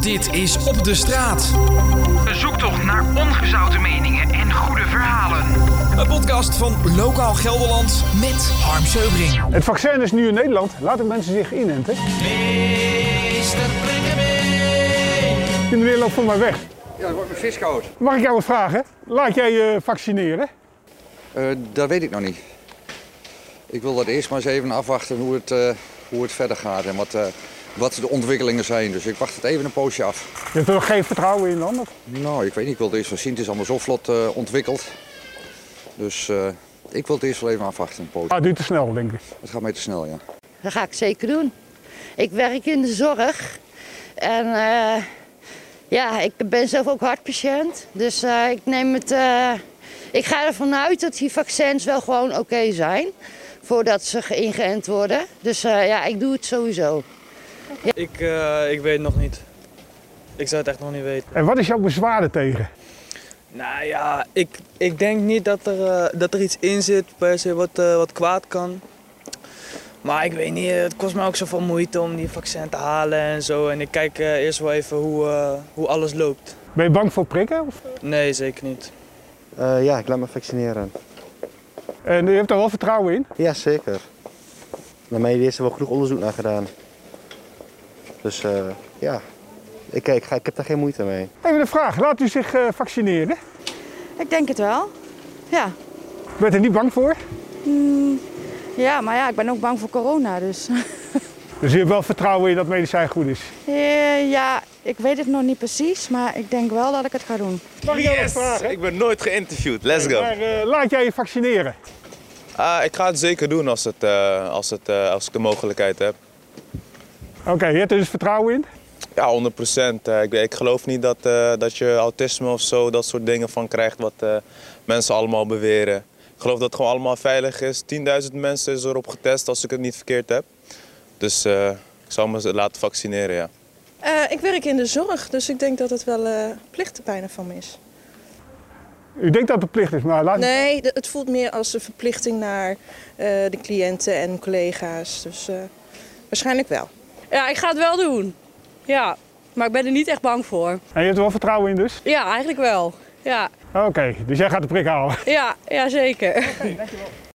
Dit is Op de Straat. Een zoektocht naar ongezouten meningen en goede verhalen. Een podcast van Lokaal Gelderland met Harm Seubring. Het vaccin is nu in Nederland. Laten mensen zich inenten. Meester Prikkebeen. Kinderen loopt voor mij weg. Ja, dat wordt mijn vis koud. Mag ik jou wat vragen? Laat jij je vaccineren? Dat weet ik nog niet. Ik wil dat eerst maar eens even afwachten hoe het verder gaat en wat de ontwikkelingen zijn. Dus ik wacht het even een poosje af. Je hebt er nog geen vertrouwen in dan? Nou, ik weet niet. Ik wil het eerst wel zien. Het is allemaal zo vlot ontwikkeld. Dus ik wil het eerst wel even afwachten een poosje. Ah, het duurt te snel, denk ik. Het gaat mij te snel, ja. Dat ga ik zeker doen. Ik werk in de zorg. En ik ben zelf ook hartpatiënt. Dus ik ga ervan uit dat die vaccins wel gewoon oké zijn. Voordat ze ingeënt worden. Dus ik doe het sowieso. Ja. Ik weet het nog niet. Ik zou het echt nog niet weten. En wat is jouw bezwaar tegen? Nou ja, ik denk niet dat er iets in zit per se wat kwaad kan. Maar ik weet niet, het kost me ook zoveel moeite om die vaccin te halen en zo. En ik kijk eerst wel even hoe alles loopt. Ben je bang voor prikken? Of? Nee, zeker niet. Ja, ik laat me vaccineren. En je hebt er wel vertrouwen in? Ja, zeker. Naar mij is er wel genoeg onderzoek naar gedaan. Dus ik heb daar geen moeite mee. Even een vraag, laat u zich vaccineren? Ik denk het wel, ja. Ben je er niet bang voor? Ja, maar ja, ik ben ook bang voor corona, dus. Dus u hebt wel vertrouwen in dat medicijn goed is? Ja, ik weet het nog niet precies, maar ik denk wel dat ik het ga doen. Mag ik jou wat vragen? Ik ben nooit geïnterviewd, let's go. Maar laat jij je vaccineren? Ik ga het zeker doen als ik de mogelijkheid heb. Oké, je hebt er dus vertrouwen in? Ja, 100%. Ik geloof niet dat je autisme of zo, dat soort dingen van krijgt wat mensen allemaal beweren. Ik geloof dat het gewoon allemaal veilig is. 10.000 mensen is erop getest als ik het niet verkeerd heb. Dus ik zal me laten vaccineren, ja. Ik werk in de zorg, dus ik denk dat het wel plicht bijna van me is. U denkt dat het plicht is, maar laat... Nee, het voelt meer als een verplichting naar de cliënten en collega's. Dus waarschijnlijk wel. Ja, ik ga het wel doen. Ja, maar ik ben er niet echt bang voor. En je hebt er wel vertrouwen in dus? Ja, eigenlijk wel. Ja. Oké, dus jij gaat de prik halen? Ja, zeker. Oké, dankjewel.